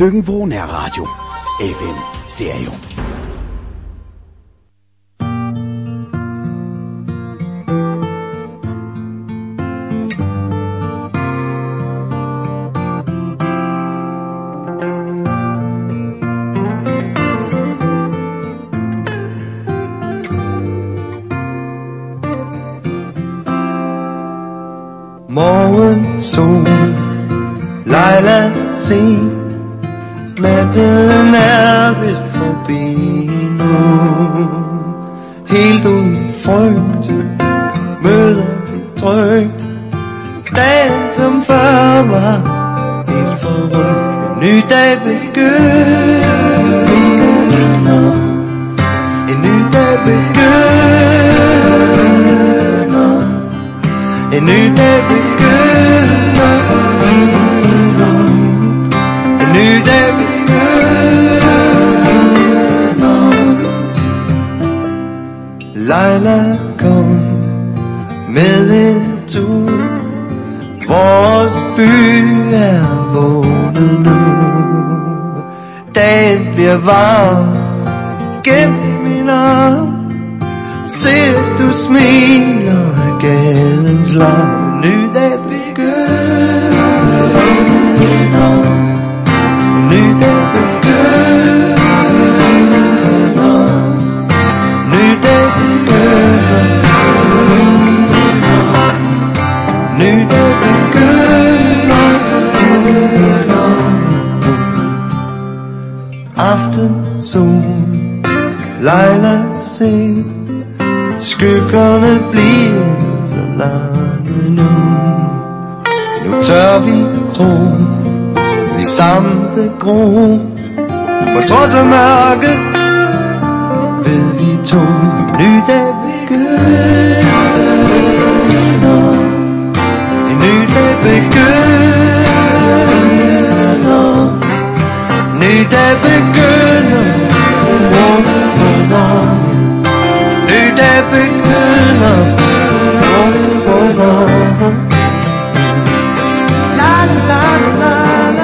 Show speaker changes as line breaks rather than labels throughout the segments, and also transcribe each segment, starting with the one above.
Løkken-Vrå Nærradio. FM Stereo.
Morgensol, Leila, se, natten er vist forbi nu. Helt uden frygt møder vi trygt dagen som før var helt forrygt. En ny dag begynder, en ny dag begynder, en ny dag begynder, en ny dag begynder. Leila, kom med en tur. Vores by er vågnet nu. Dagen bliver varm gennem min arm. Se, du smiler af gadens larm. Ny dag begynder, ny dag begynder, ny dag begynder, ny dag begynder. Aftensol, Leila, se, skyggerne bliver så lange nu. Nu tør vi tro, vi sammen vil gro. På trods af mørket ved vi to. Ny dag begynder, en ny dag begynder, ny dag begynder, ny dag begynder. La la la la.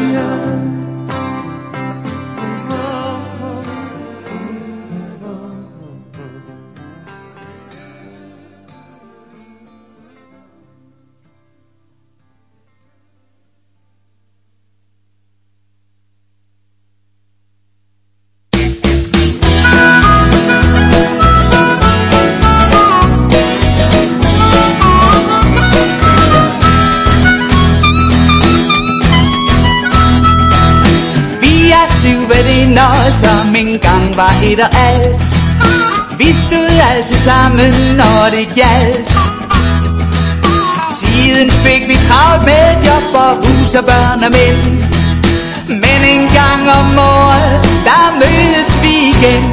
Som engang var et og alt. Vi stod altid sammen, når det gjaldt. Siden fik vi travlt med job og hus og børn og mænd. Men en gang om året, der mødes vi igen.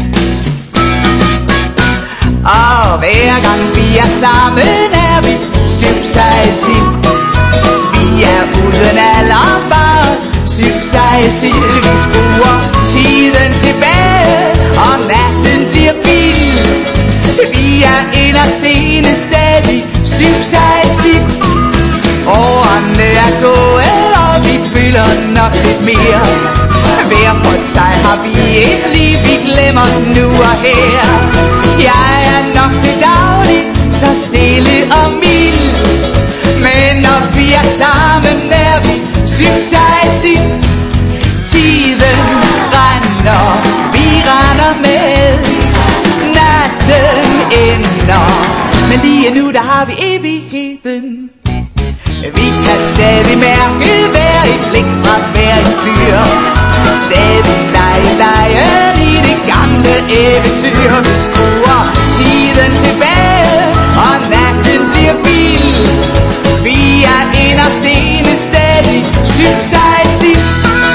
Og hver gang vi er sammen, er vi syv-sej-sild. Vi er uden alder, syv-sej-sild. Vi skruer tiden tilbage, og natten bliver vild. Vi er inderstene stadig syv-sej-sild. Årene er gået, og vi føler nok lidt mere. Hver for sig har vi et liv, vi glemmer nu og her. Jeg er nok til daglig så stille og mild, men når vi er sammen, er vi syv-sej-sild. Tiden render, vi render med, natten ender, men lige nu der har vi evigheden. Vi kan stadig mærke hver et blik fra hver et fyr. Stadig lege i det gamle eventyr. Vi skruer tiden tilbage, og natten bliver vild. Vi er inderstene stadig syv-sej-sild.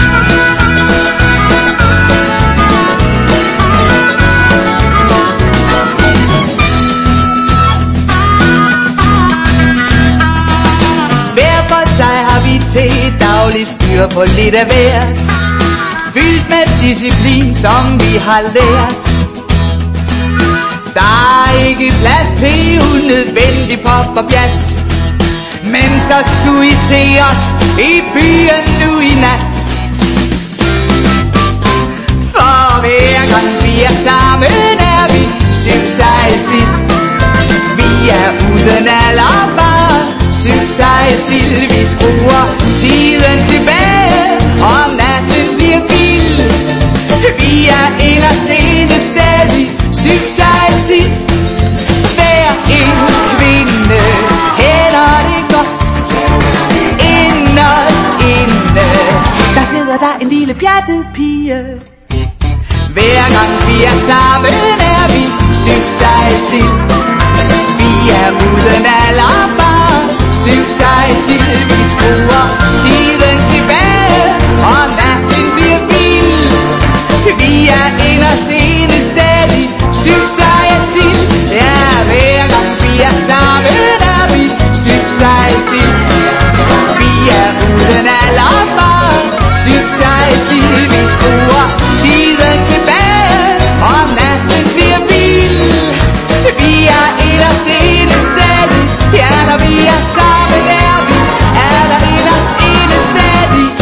Til daglig styr på lidt af hvert, fyldt med disciplin, som vi har lært. Der er ikke plads til unødvendig pop og pjat, men så skulle I se os i byen nu i nat. er sammen, er vi syv sej sild. Vi er uden alder bare syv sej sild. Vi skruer tiden tilbage, og natten bliver vild. Vi er inderst inde stadig syv sej sild. Hver en kvinde hælder det godt inderst inde. Der sidder der en lille pjattet pige. Hver gang vi er sammen, er vi syv sej sild. Vi er uden alder bare syv sej sild. Vi skruer tiden tilbage, og natten bliver vild. Vi er inderst inde stadig syv sej sild. Ja, hver gang vi er sammen, er vi syv sej sild. Vi er uden alder bare syv sej sild. Vi skruer tiden tilbage, og natten bliver vild. Vi er inderst inde stadig. Ja, når vi er sammen, er vi aller inderst inde stadig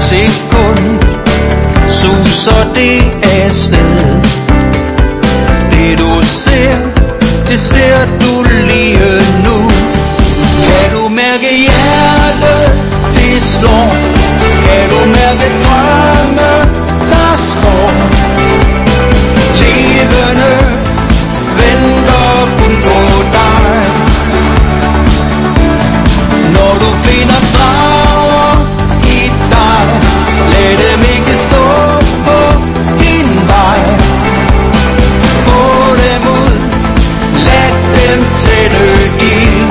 sekund suser det afsted. Det du ser, det ser du lige nu. Kan du mærke hjertet, det slår? Kan du mærke drømme, der står? Levende venter kun på dig. Når du finder drager i dig, lad dem ikke stå på din vej. Få dem ud, lad dem tænde ild.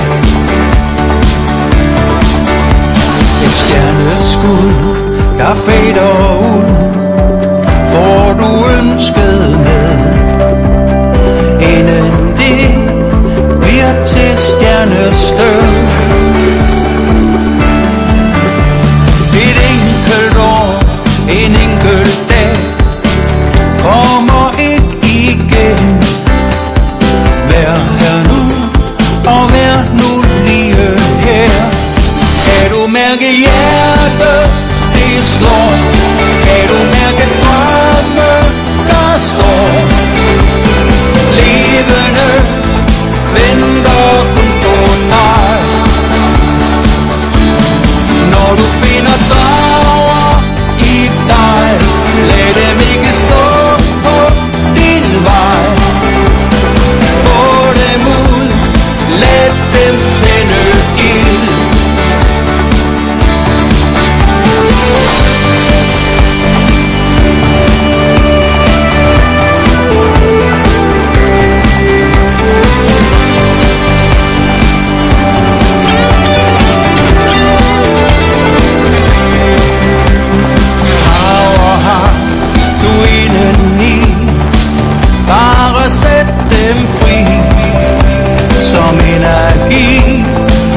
Et stjerneskud, der fader ud, får du ønsket med. Inden det bliver til stjernestøv. Et enkelt år, en enkelt dag, kommer ikke igen. Vær her nu, og vær nu lige her. Kan du mærke hjertet, det slår? Kan du mærke drømme, der står? Levende venter kun på dig. Når du finder drager i dig, lad dem ikke stå på din vej. Få dem ud, lad dem tænde ild. Bare sæt dem fri som energi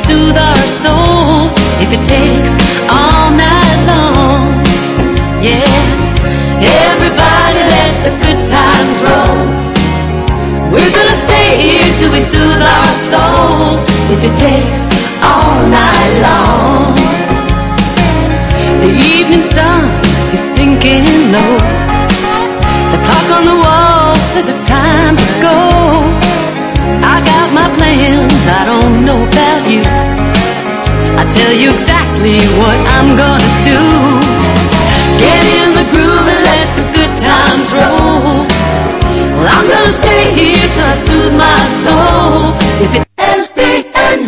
soothe our souls if it takes all night long. Yeah, everybody let the good times roll. We're gonna stay here till we soothe our souls if it takes all night long. The evening sun is sinking low. The clock on the wall says it's time to go. I got my plans, I don't know about you. I'll tell you exactly what I'm gonna do. Get in the groove and let the good times roll. Well, I'm gonna stay here till I soothe my soul. If it LPN.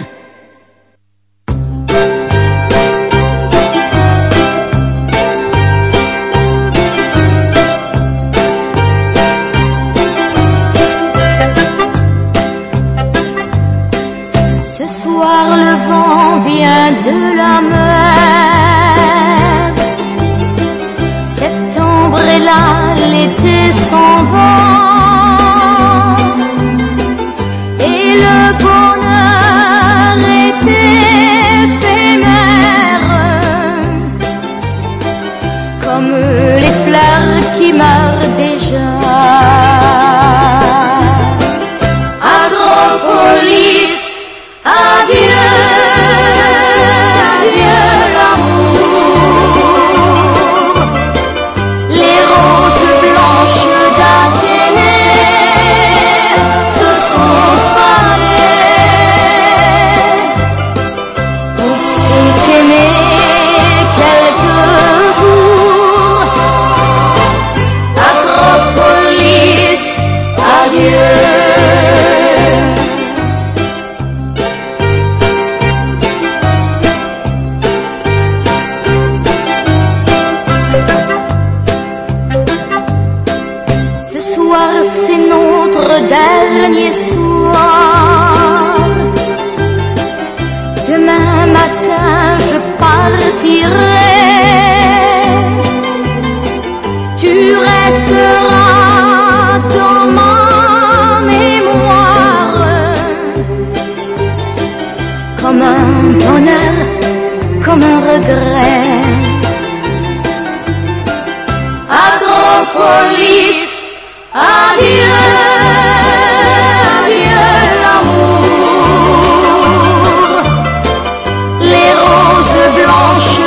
Ce soir le vent vient de la mer. Septembre est là, l'été s'en va. Et le bonheur est éphémère, comme les fleurs qui meurent déjà. Agropolis, adieu, adieu l'amour. Les roses blanches d'Athénée se sont fanées. On s'est aimé quelques jours. Acropolis, adieu. C'est notre dernier soir. Demain matin je partirai. Tu resteras dans ma mémoire, comme un bonheur, comme un regret. Agropolis, adieu, adieu l'amour. Les roses blanches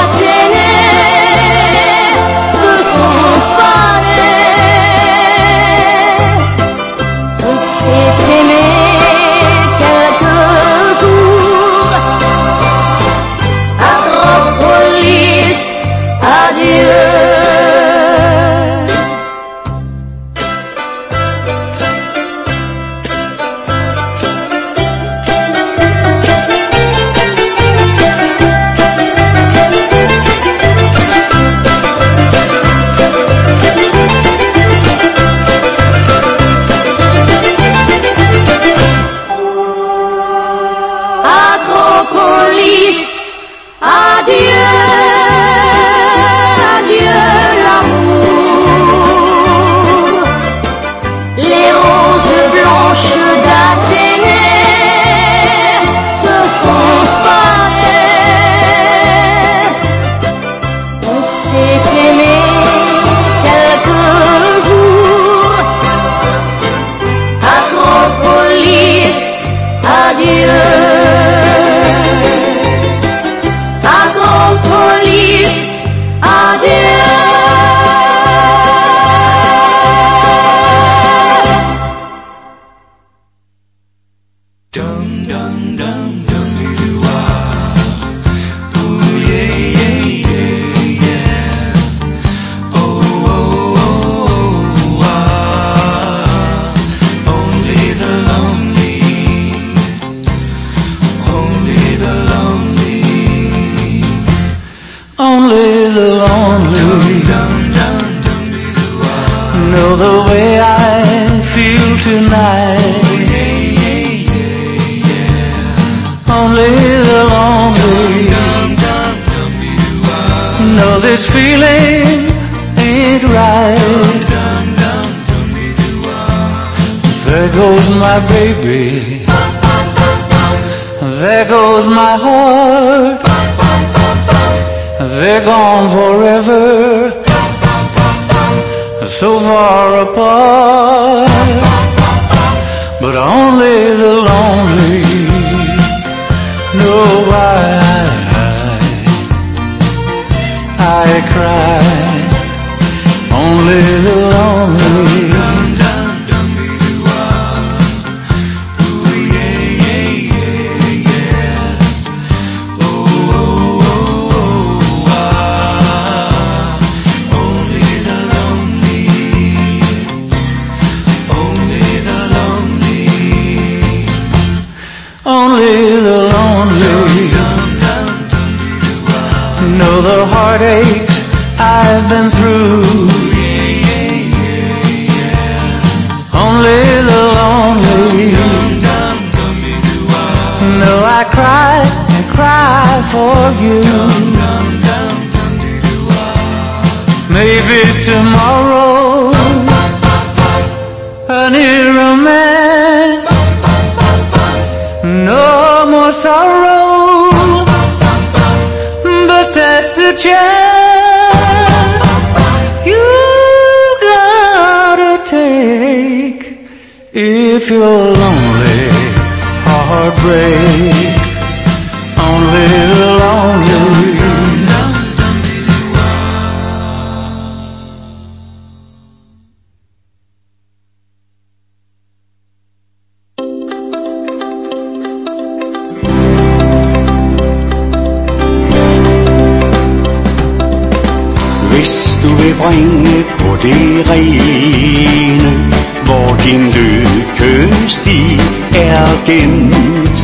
d'Athénée se sont fanées. On s'est aimé quelques jours. Acropolis, adieu. Acropolis, adieu, adieu l'amour. Les roses blanches d'Athénée se sont fanées. On s'est aimé quelques jours. Acropolis, adieu. Acropolis, adieu.
Dum dum dum dum doo ah. Ooh yeah yeah yeah yeah. Oh oh oh ah. Only the lonely, only the lonely, only the lonely know the way I feel tonight. Only the lonely know this feeling ain't right. There goes my baby, There goes my heart. They're gone forever. So far apart. But only the lonely know why I cry. Only the lonely. Know the heartaches I've been through. Only the lonely know I cry and cry for you. Maybe tomorrow a new romance, no more sorrow. That's the chance you gotta take if you're lonely. Heart breaks. Only the lonely.
Bringe på det rene, hvor din lykkesti er gemt.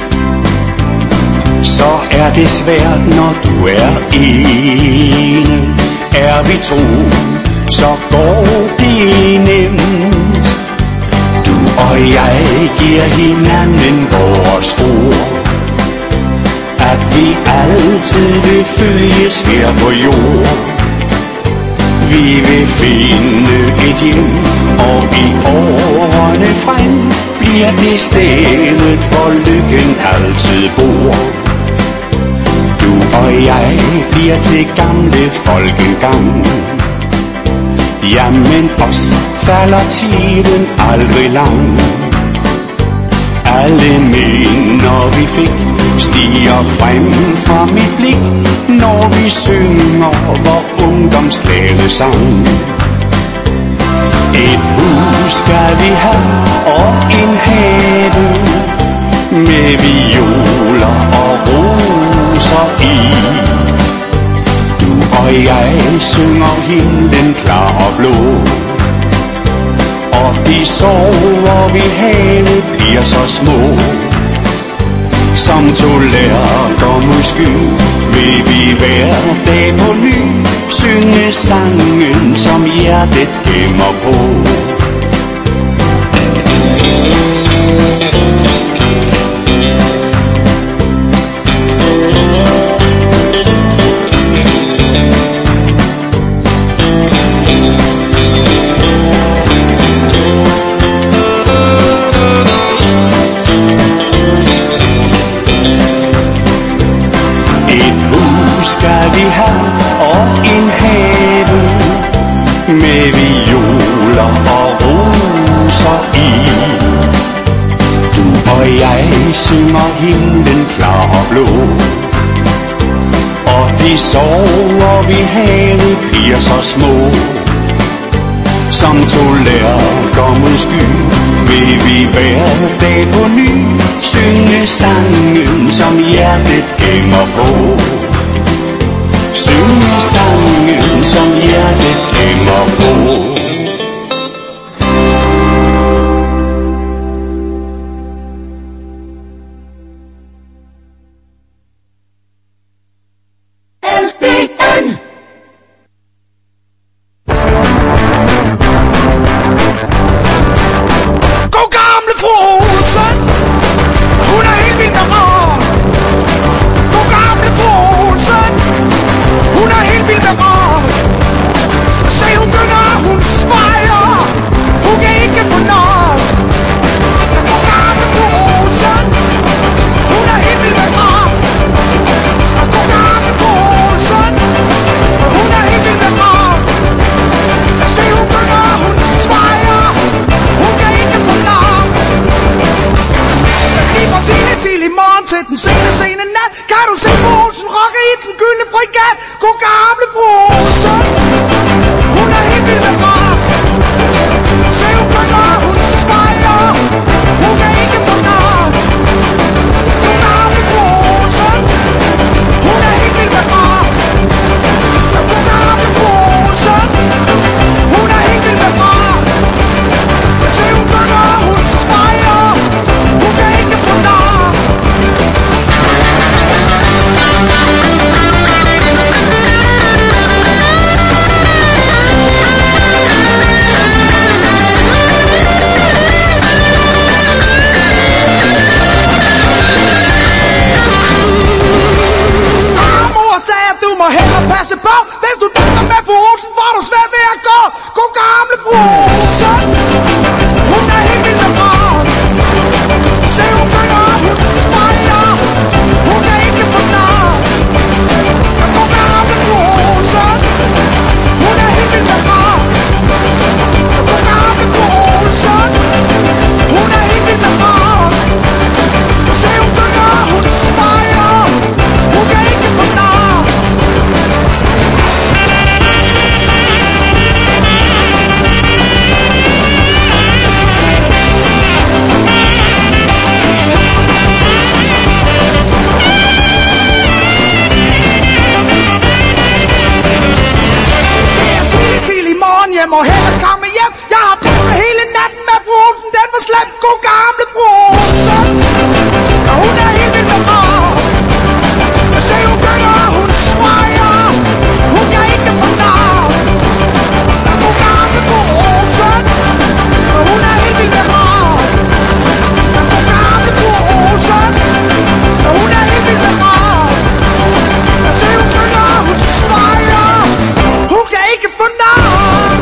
Så er det svært, når du er ene. Er vi to, så går det nemt. Du og jeg giver hinanden vores ord, at vi altid vil følges her på jord. Vi vil finde et hjem, og i årene frem bliver det stedet, hvor lykken altid bor. Du og jeg bliver til gamle folk engang. Jamen os falder tiden aldrig lang. Alle minder vi fik stiger frem fra mit blik, når vi synger vor ungdomsglade sang. Et hus skal vi have og en have med violer og roser i. Du og jeg synger himlen klar og blå, og de sorger vi havde bliver så små. Som to lærdommusky vil vi hver dag på ny synge sangen, som hjertet gemmer på. Synger himlen klar og blå, og de sorger vi havde bliver så små. Som to lærdommusky vil vi hver dag på ny synge sangen, som hjertet gemmer på. Synge sangen, som hjertet gemmer på.
Hun jeg må hellere komme hjem. Jeg har brugt hele natten med fru Olsen. Den var slem, god gamle fru Olsen. Og hun er helt vild med mig. Jeg ser hun gynger, og hun streger. Hun kan ikke få navn. Og god gamle fru Olsen. Og hun er helt vild med mig. Og god gamle fru Olsen. Og hun er helt vild med mig. Jeg ser hun gynger, og hun streger. Hun kan ikke få navn.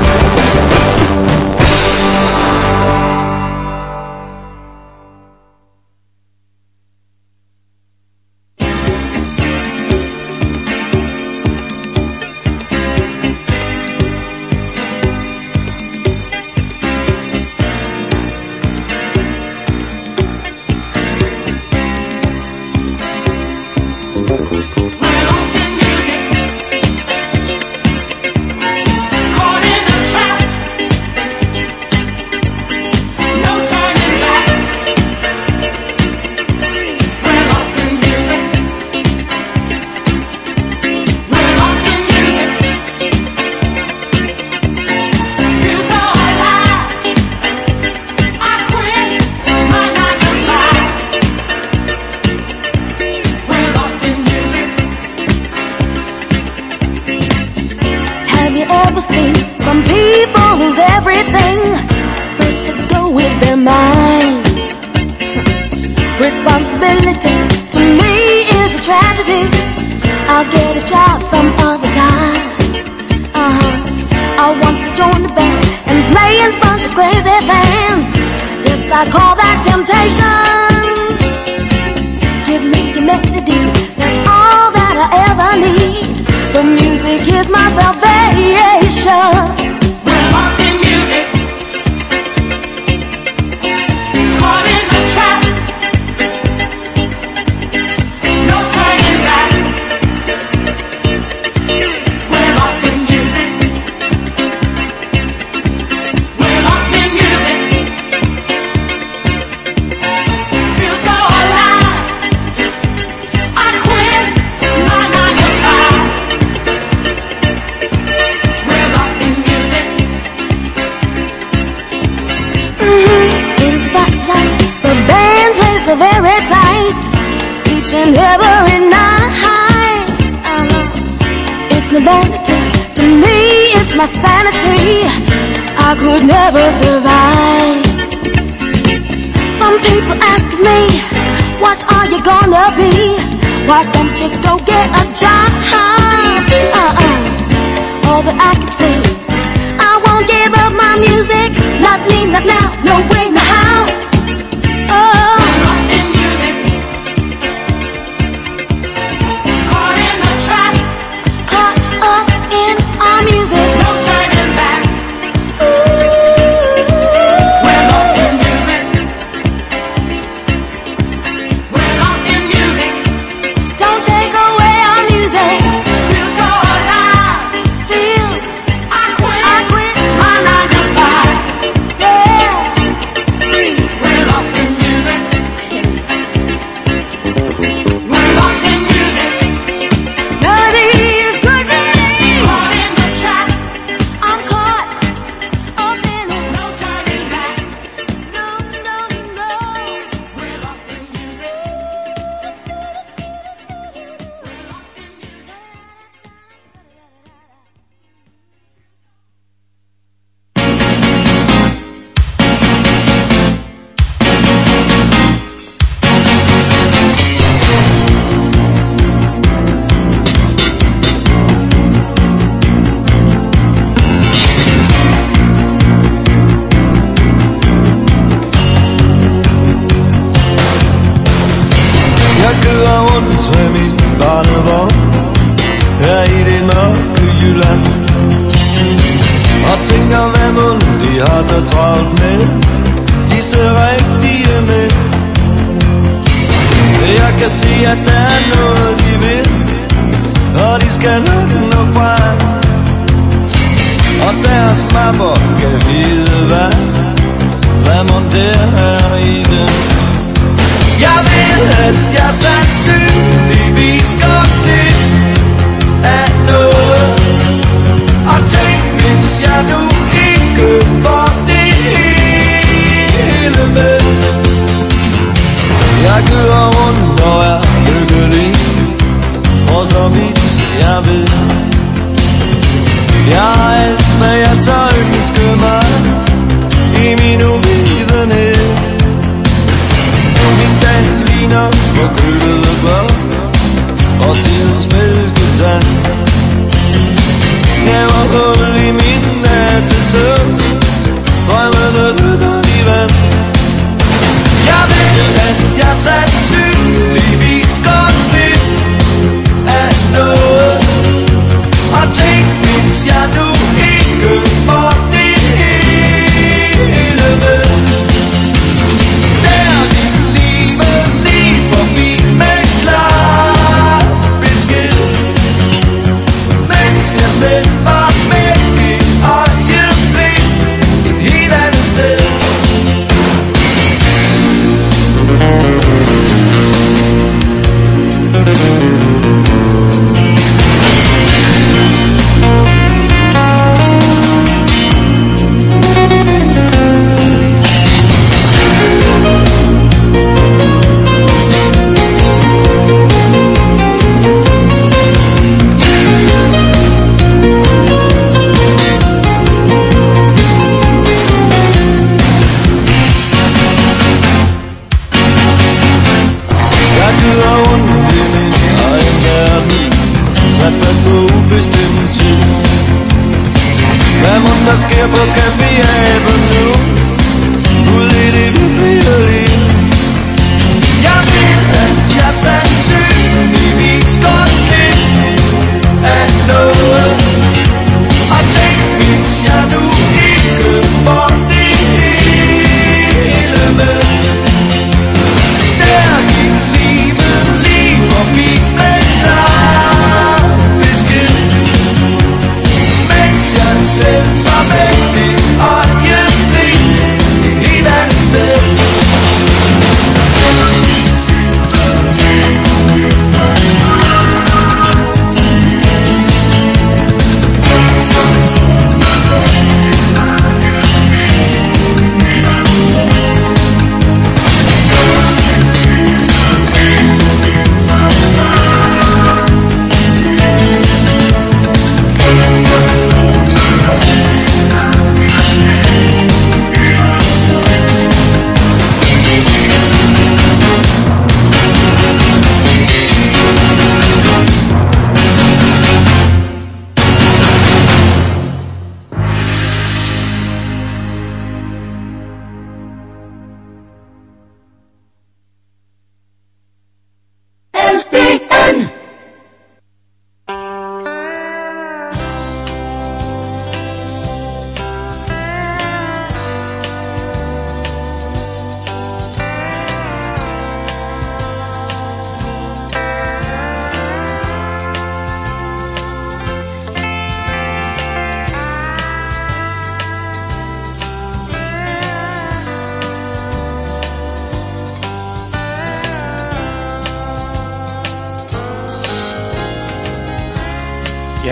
Hvis jeg nu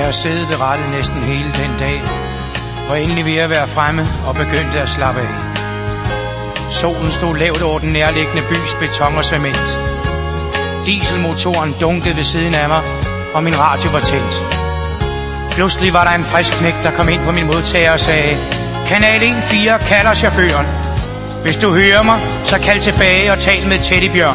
Jeg har siddet ved rattet næsten hele den dag, og endelig ved at være fremme og begyndte at slappe af. Solen stod lavt over den nærliggende bys beton og cement. Dieselmotoren dunkede ved siden af mig, og min radio var tændt. Pludselig var der en frisk knægt, der kom ind på min modtager og sagde: Kanal 1-4 kalder chaufføren. Hvis du hører mig, så kald tilbage og tal med Teddybjørn.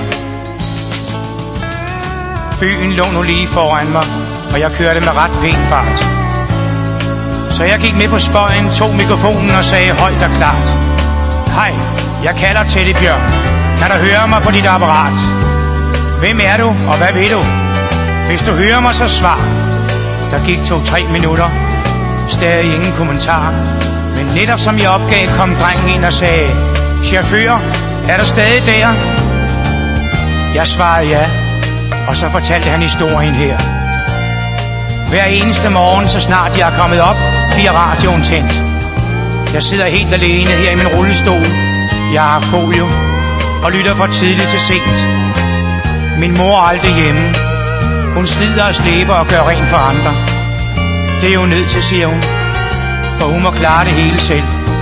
Byen lå nu lige foran mig, og jeg kørte med ret pæn fart. Så jeg gik med på spøjen, tog mikrofonen og sagde højt og klart: Hej, jeg kalder Teddybjørn. Kan du høre mig på dit apparat? Hvem er du, og hvad vil du? Hvis du hører mig, så svar. Der gik 2-3 minutter. Stadig ingen kommentar. Men netop som jeg opgav, kom drengen ind og sagde: Chauffør, er du stadig der? Jeg svarede ja, og så fortalte han historien her. Hver eneste morgen, så snart jeg er kommet op, bliver radioen tændt. Jeg sidder helt alene her i min rullestol. Jeg har folio og lytter fra tidligt til sent. Min mor er aldrig hjemme. Hun slider og slæber og gør rent for andre. Det er jo nødt til, siger hun, for hun må klare det hele selv.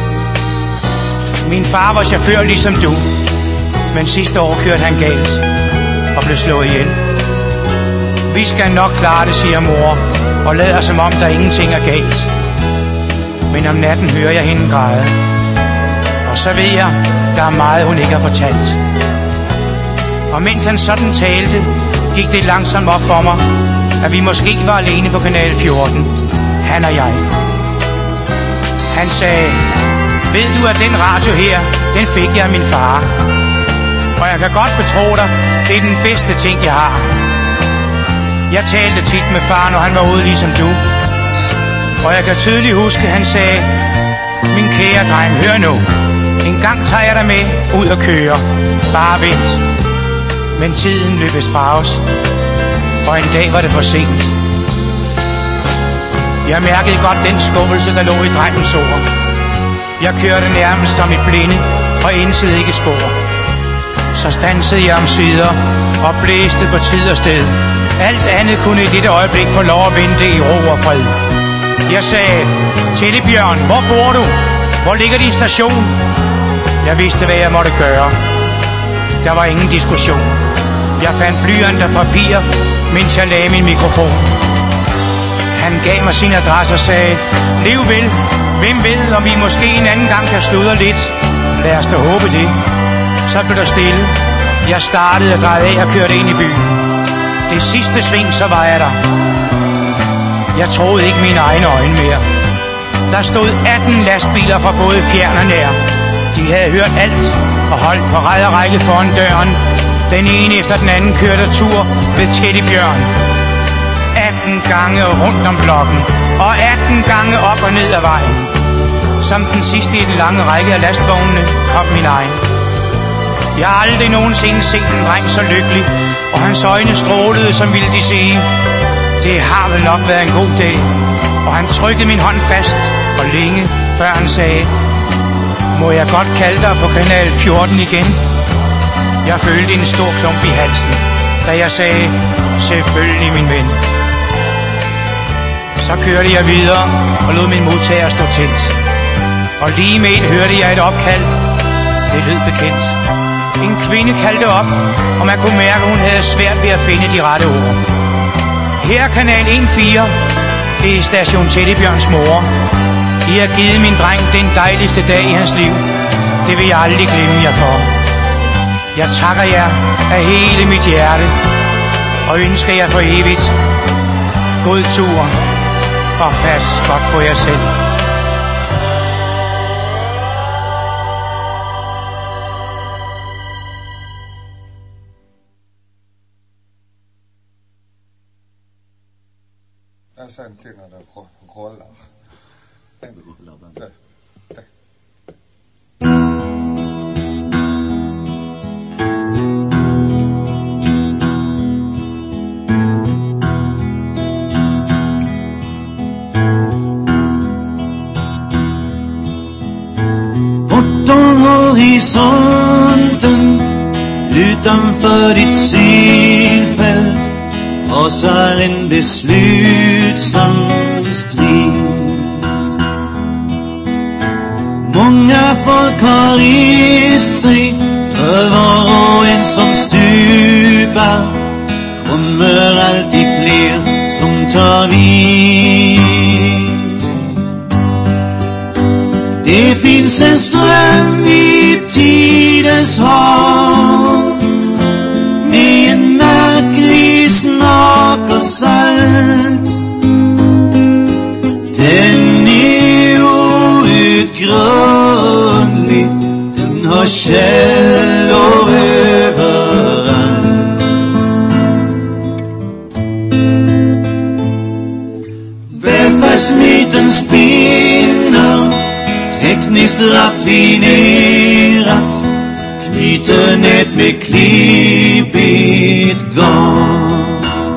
Min far var chauffør ligesom du, men sidste år kørte han galt og blev slået ihjel. Vi skal nok klare det, siger mor, og lader som om der ingenting er galt. Men om natten hører jeg hende græde, og så ved jeg, der er meget hun ikke har fortalt. Og mens han sådan talte, gik det langsomt op for mig, at vi måske var alene på kanal 14, han og jeg. Han sagde: Ved du, at den radio her, den fik jeg af min far. Og jeg kan godt betro dig, det er den bedste ting, jeg har. Jeg talte tit med far, når han var ude ligesom du. Og jeg kan tydeligt huske, han sagde: Min kære dreng, hør nu. En gang tager jeg dig med ud og køre. Bare vent. Men tiden løbes fra os, og en dag var det for sent. Jeg mærkede godt den skuffelse, der lå i drengens ord. Jeg kørte nærmest om i blinde og indsede ikke spor. Så stansede jeg omsider og blæste på tid og sted. Alt andet kunne i dette øjeblik få lov at vente i ro og fred. Jeg sagde: Teddybjørn, hvor bor du? Hvor ligger din station? Jeg vidste, hvad jeg måtte gøre. Der var ingen diskussion. Jeg fandt blyant og papir, mens jeg lagde min mikrofon. Han gav mig sin adresse og sagde: Lev vel. Hvem ved, om vi måske en anden gang kan sludre lidt. Lad os da håbe det. Så blev der stille. Jeg startede og drejede af og kørte ind i byen. Det sidste sving, så var jeg der. Jeg troede ikke mine egne øjne mere. Der stod 18 lastbiler fra både fjern og nær. De havde hørt alt og holdt på ræd og række foran døren. Den ene efter den anden kørte tur ved Teddybjørn. 18 gange rundt om blokken, og 18 gange op og ned ad vejen. Som den sidste i den lange række af lastvognene kom min egen. Jeg har aldrig nogensinde set en dreng så lykkelig, og hans øjne strålede, som ville de sige: Det har vel nok været en god dag. Og han trykkede min hånd fast og længe, før han sagde: Må jeg godt kalde dig på kanal 14 igen? Jeg følte en stor klump i halsen, da jeg sagde: Selvfølgelig, min ven. Så kørte jeg videre og lod min modtager stå tændt. Og lige med et hørte jeg et opkald. Det lød bekendt. En kvinde kaldte op, og man kunne mærke, at hun havde svært ved at finde de rette ord. Her er kanal 1-4. Det er station Teddybjørns mor. I har givet min dreng den dejligste dag i hans liv. Det vil jeg aldrig glemme jer for. Jeg takker jer af hele mit hjerte, og ønsker jer for evigt god tur, og pas godt på jer selv.
Asante na rola.
Bortom horisonten, utanför ditt synfält,
korsar en beslutsam strid. Många folk har rest sig, för var och en som stupar kommer alltid fler som tar vid. Det finns en ström i tidens hav med en märklig smak och salt. Den är outgrundlig, den har källor överallt. Välfärdsmyten spinner tekniskt raffinerat, knyter nät med klippigt garn.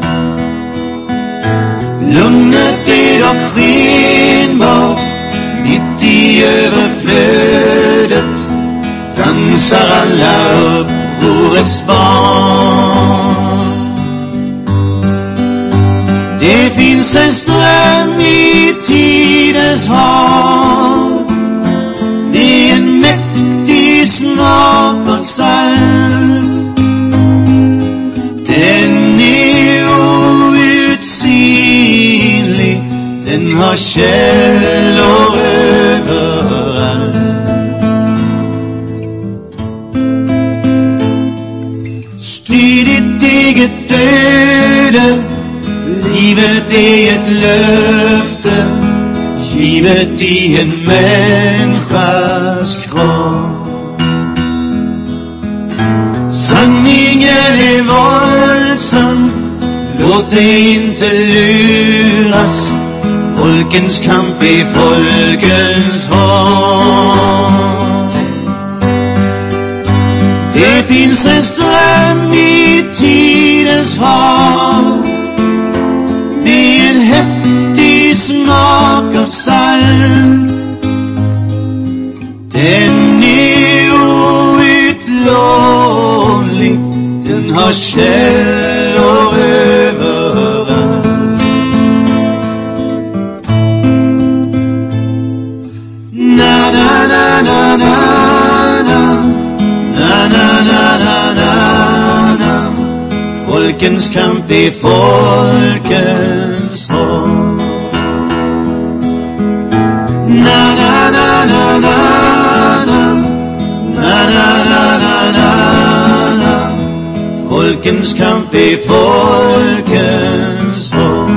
Lugnet är dock skenbart, mitt i överflödet dansar alla upprorets barn. Det finns en ström i tidens hav med en mäktig smak och salt. Den är outsinlig, den har källor överallt. Styr ditt eget öde, livet är ett löfte givet i en människas kropp. Sanningen är våldsam, låt dig inte luras. Folkens kamp är folkens hopp. Det finns en ström i tidens hav med en häftig smak av salt. Den är outplånlig, den har källor överallt. Na na na na na na na na na na na. Folkens kamp är folkens hopp. Na na na na na na na na na na na. Folkens kamp är folkens hopp.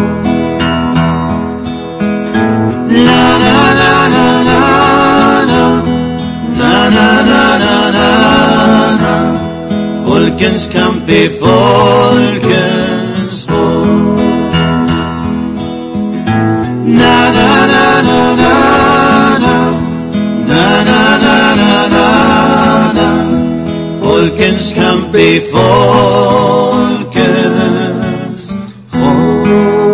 La la la la la la la la la la la. Folkens kamp är folkens hopp. Na na na na na na na na na na na. Folkens kamp är folkens hopp.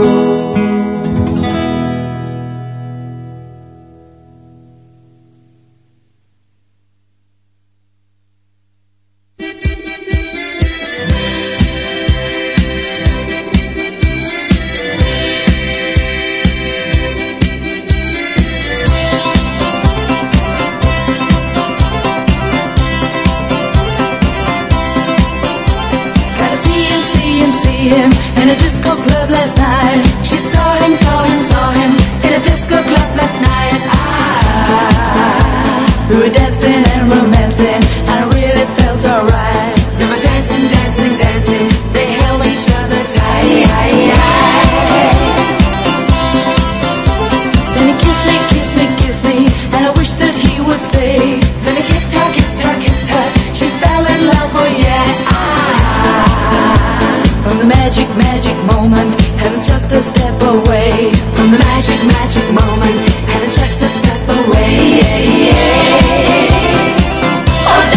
In a disco club last night. She saw him in a disco club last night. We were dancing and romancing, and I really felt alright. They were dancing, dancing, dancing. They held each other tight. Then he kissed me, kissed me, kissed me, and I wished that he would stay. Then he kissed her, kissed her, kissed her. She fell in love, oh yeah. From the magic, magic moment, heaven's just a step away. From the magic, magic moment, heaven's just a step away. Oh,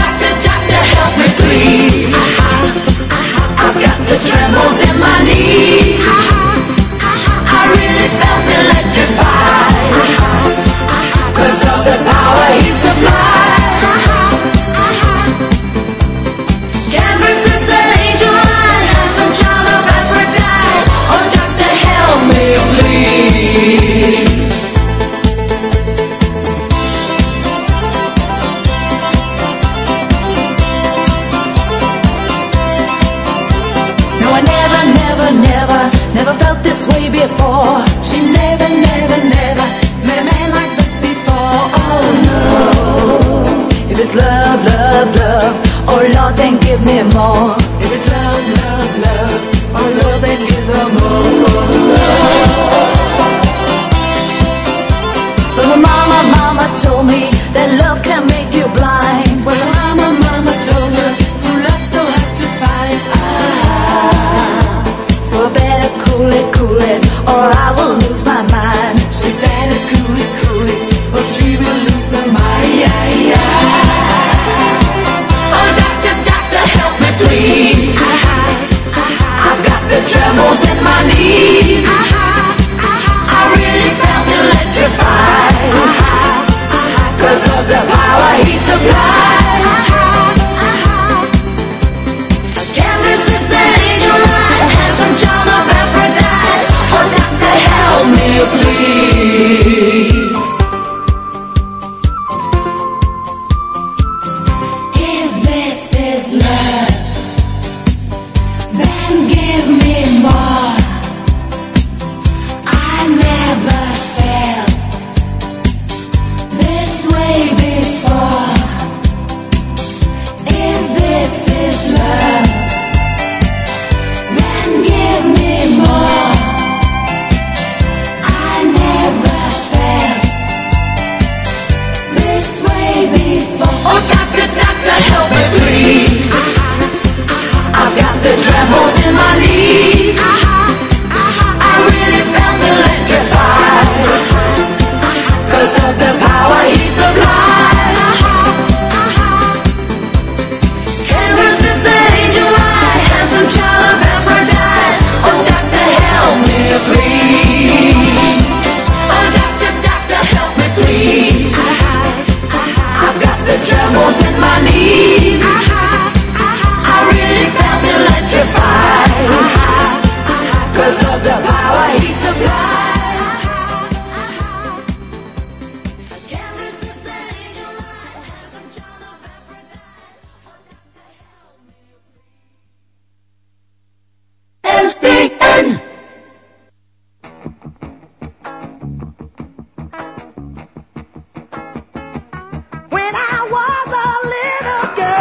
before. She never, never, never met a man like this before. Oh no. If it's love, love, love, oh Lord, then give me more. If it's love, love, love, oh Lord, then give her more. But my mama told me that love can make you blind. Well, mama told her true love's so hard to find. So I better cool it, or I will lose my mind. She better cool it, or she will lose her mind. Oh, doctor, help me please. I've got the trembles in my knees. I really felt electrified, 'cause of the power he supplied. I can't resist that angel light, handsome child of Aphrodite. Oh, doctor, help me please. If this is love, then give me more. I never felt this way before. If this is love, then give me more. I never felt this way before. Oh, doctor, help me please. I've got the trembles in my knees. I really felt electrified, 'cause of the power he supplied. Can't resist the angel light, handsome child of Aphrodite. Oh, doctor, help me please. Oh, doctor, help me please. I've got the trembles in my knees. I really felt electrified, 'cause of the power he supplied. Can't resist that angel light, handsome child of Aphrodite. LPN. When I was a little girl,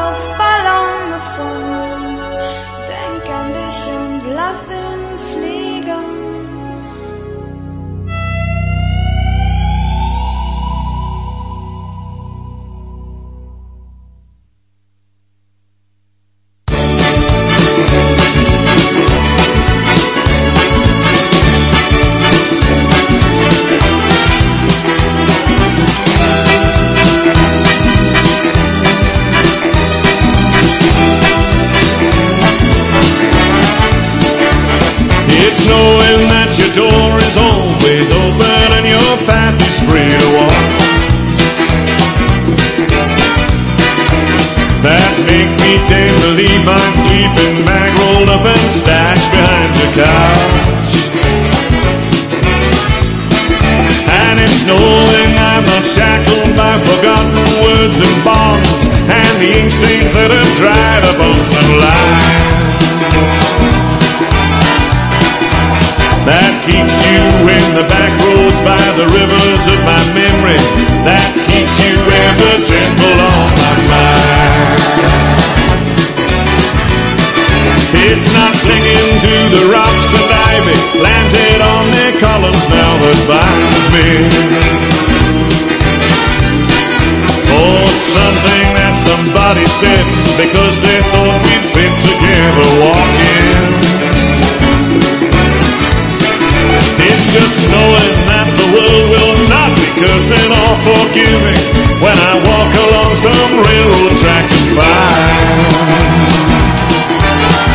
Luftballon gefunden. Denk an dich und lass ihn fliegen.
Knowing that your door is always open and your path is free to walk. That makes me tend to leave my sleeping bag rolled up and stashed behind the couch. And it's knowing I'm not shackled by forgotten words and bonds and the ink stains that have dried up on some lies. That keeps you in the back roads by the rivers of my memory. That keeps you ever gentle on my mind. It's not clinging to the rocks and ivy planted on their columns now that binds me, or something that somebody said because they thought we'd fit together walking. It's just knowing that the world will not be cursing or forgiving when I walk along some railroad track and find